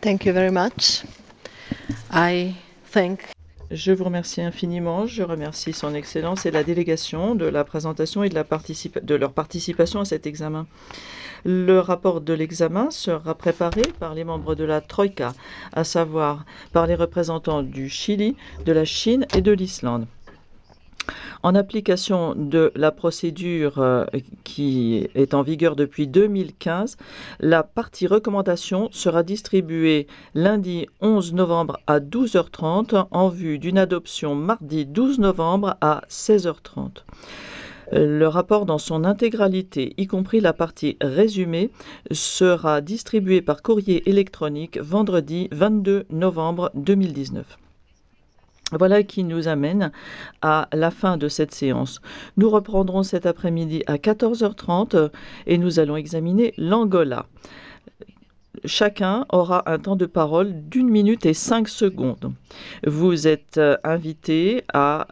Thank you very much. I thank Je vous remercie infiniment. Je remercie Son Excellence et la délégation de la présentation et de leur participation à cet examen. Le rapport de l'examen sera préparé par les membres de la Troïka, à savoir par les représentants du Chili, de la Chine et de l'Islande. En application de la procédure qui est en vigueur depuis 2015, la partie recommandation sera distribuée lundi 11 novembre à 12h30 en vue d'une adoption mardi 12 novembre à 16h30. Le rapport dans son intégralité, y compris la partie résumée, sera distribué par courrier électronique vendredi 22 novembre 2019. Voilà qui nous amène à la fin de cette séance. Nous reprendrons cet après-midi à 14h30 et nous allons examiner l'Angola. Chacun aura un temps de parole d'1 minute et 5 secondes. Vous êtes invités à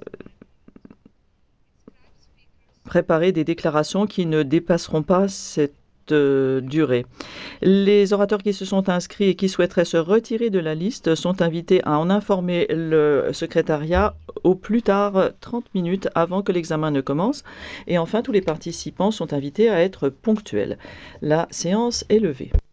préparer des déclarations qui ne dépasseront pas cette durée. Les orateurs qui se sont inscrits et qui souhaiteraient se retirer de la liste sont invités à en informer le secrétariat au plus tard 30 minutes avant que l'examen ne commence. Et enfin, tous les participants sont invités à être ponctuels. La séance est levée.